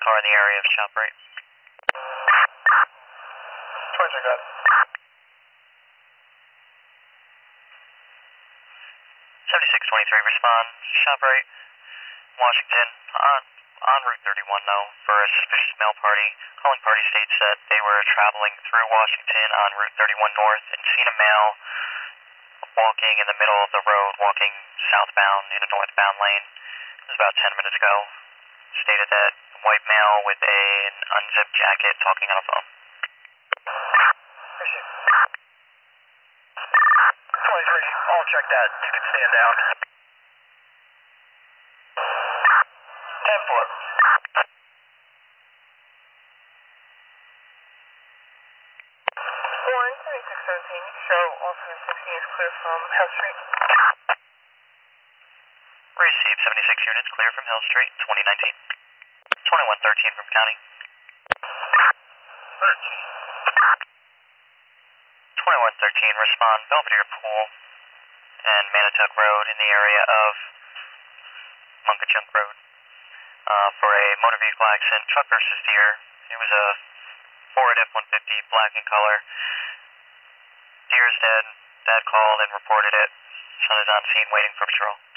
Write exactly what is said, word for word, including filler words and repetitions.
car in the area of ShopRite. twenty-three, got it. seventy-six twenty-three, respond. ShopRite, Washington, on, on Route thirty-one, though, for a suspicious mail party. Calling party states that they were traveling through Washington on Route thirty-one North and seen a male walking in the middle of the road, walking southbound in a northbound lane. It was about ten minutes ago. Stated that white male with a, an unzipped jacket talking on a phone. Appreciate it. twenty-three, I'll check that. You can stand down. ten four. one seventy-six seventeen, show alternate sixteen is clear from Hill Street. Receive seventy-six units, clear from Hill Street, twenty nineteen. twenty-one thirteen from County. thirteen. twenty-one thirteen, respond. Belvedere Pool and Manatuck Road in the area of Munkachunk Road uh, for a motor vehicle accident, truck versus deer. It was a Ford F one fifty, black in color. Deer is dead. Dad called and reported it. Son is on scene waiting for patrol.